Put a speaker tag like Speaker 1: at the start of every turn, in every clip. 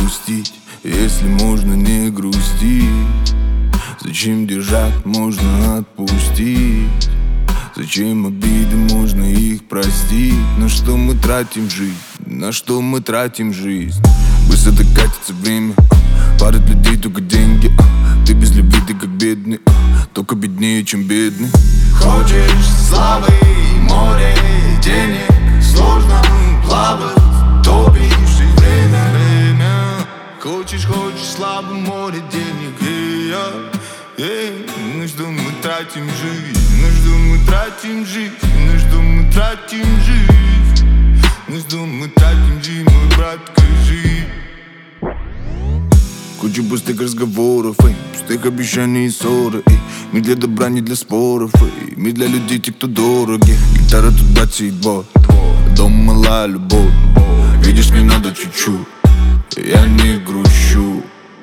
Speaker 1: грустить, если можно не грустить? Зачем держать, можно отпустить? Зачем обиды, можно их простить? На что мы тратим жизнь? На что мы тратим жизнь? Быстро докатится время, парят людей только деньги. Ты без любви, ты как бедный, только беднее, чем бедный.
Speaker 2: Хочешь славы, море денег, сложно плавать, топишь и время. Хочешь славы, море денег, на что мы тратим жизнь? На что мы тратим жизнь? На что мы тратим жизнь? На что мы тратим жизнь, мой брат, скажи.
Speaker 1: Куча пустых разговоров, пустых обещаний и ссоры, мир для добра, не для споров, мир для людей, те, кто дороги. Гитара туда цветбот, дом малая любовь. Видишь, мне надо чуть-чуть, я не грущу.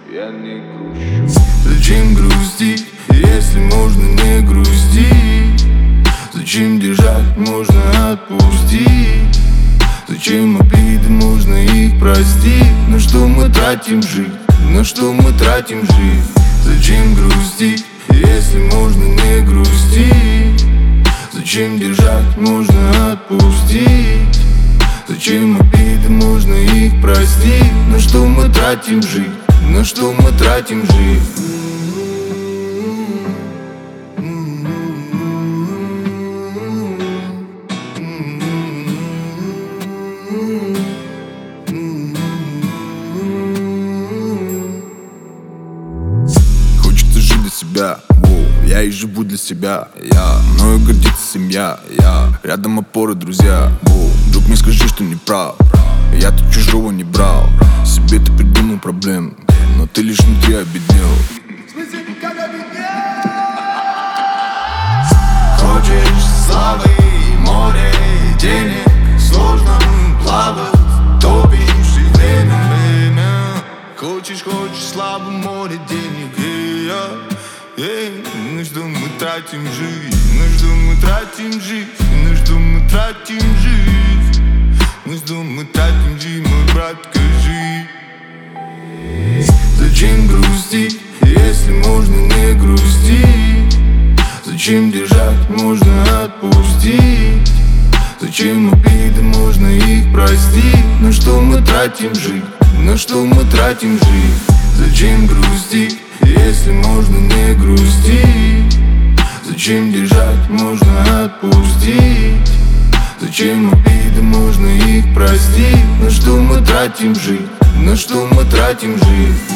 Speaker 1: Зачем грустить, если можно не грустить? Зачем держать, можно отпустить? Зачем обиды, можно их простить? На что мы тратим жизнь? На что мы тратим жизнь? Зачем грустить, если можно не грустить? Зачем держать, можно отпустить? Зачем обиды, можно их простить? На что мы тратим жизнь? На что мы тратим жизнь? Хочется жить для себя, я и живу для себя. Мною гордится семья, рядом опоры, друзья. Друг, мне скажи, что не прав, я тут чужого не брал. Себе ты придумал проблем, но ты лишь внутри обеднел.
Speaker 2: Хочешь славы, море денег, сложно плавать, топишь и время. Хочешь славы, море денег, на что мы тратим жизнь? На что мы тратим жизнь? На что мы тратим жизнь? На что мы тратим жизнь, мой брат, скажи.
Speaker 1: Зачем грустить, если можно не грустить? Зачем держать, можно отпустить? Зачем обиды, можно их простить? На что мы тратим жизнь? На что мы тратим жизнь? Зачем грустить, если можно не грустить? Зачем держать, можно отпустить? Зачем обиды, можно их простить? На что мы тратим жизнь? На что мы тратим жизнь?